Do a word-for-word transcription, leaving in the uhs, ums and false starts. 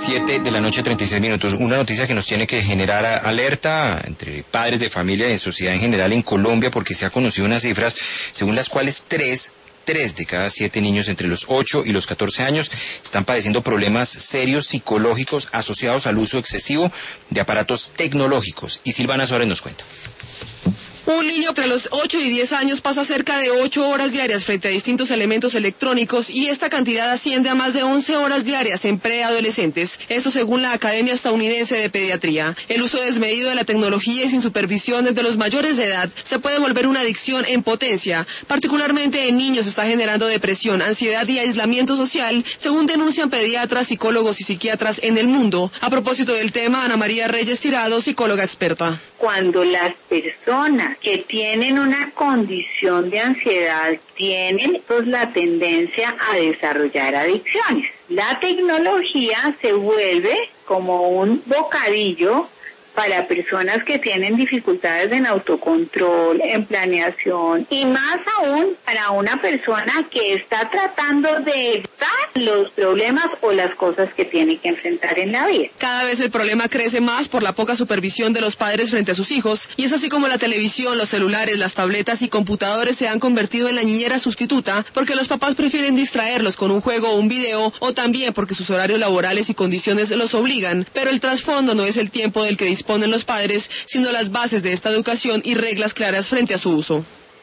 Siete de la noche, treinta y seis minutos. Una noticia que nos tiene que generar alerta entre padres de familia y en sociedad en general en Colombia, porque se ha conocido unas cifras según las cuales tres Tres de cada siete niños entre los ocho y los catorce años están padeciendo problemas serios psicológicos asociados al uso excesivo de aparatos tecnológicos. Y Silvana Suárez nos cuenta. Un niño entre los ocho y diez años pasa cerca de ocho horas diarias frente a distintos elementos electrónicos y esta cantidad asciende a más de once horas diarias en preadolescentes. Esto según la Academia Estadounidense de Pediatría. El uso desmedido de la tecnología y sin supervisión de los mayores de edad se puede volver una adicción en potencia. Particularmente en niños está generando depresión, ansiedad y aislamiento social, según denuncian pediatras, psicólogos y psiquiatras en el mundo. A propósito del tema, Ana María Reyes Tirado, psicóloga experta. Cuando las personas que tienen una condición de ansiedad tienen pues la tendencia a desarrollar adicciones. La tecnología se vuelve como un bocadillo para personas que tienen dificultades en autocontrol, en planeación y más aún para una persona que está tratando de evitar los problemas o las cosas que tiene que enfrentar en la vida. Cada vez el problema crece más por la poca supervisión de los padres frente a sus hijos y es así como la televisión, los celulares, las tabletas y computadores se han convertido en la niñera sustituta porque los papás prefieren distraerlos con un juego o un video o también porque sus horarios laborales y condiciones los obligan, pero el trasfondo no es el tiempo del que disponen los padres, sino las bases de esta educación y reglas claras frente a su uso.